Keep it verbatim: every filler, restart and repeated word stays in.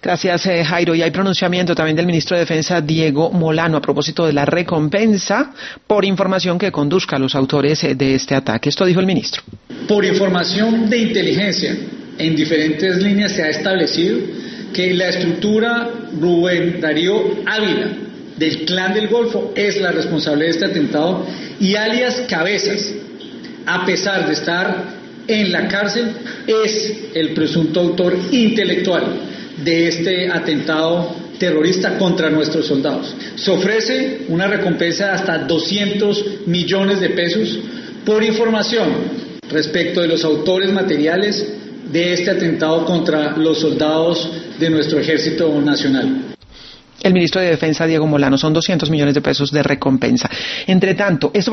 Gracias, eh, Jairo. Y hay pronunciamiento también del ministro de Defensa, Diego Molano, a propósito de la recompensa por información que conduzca a los autores eh, de este ataque. Esto dijo el ministro. Por información de inteligencia, en diferentes líneas se ha establecido que la estructura Rubén Darío Ávila del Clan del Golfo es la responsable de este atentado y alias Cabezas, a pesar de estar en la cárcel, es el presunto autor intelectual de este atentado terrorista contra nuestros soldados. Se ofrece una recompensa de hasta doscientos millones de pesos por información respecto de los autores materiales de este atentado contra los soldados de nuestro Ejército Nacional. El ministro de Defensa, Diego Molano, son doscientos millones de pesos de recompensa. Entre tanto, esto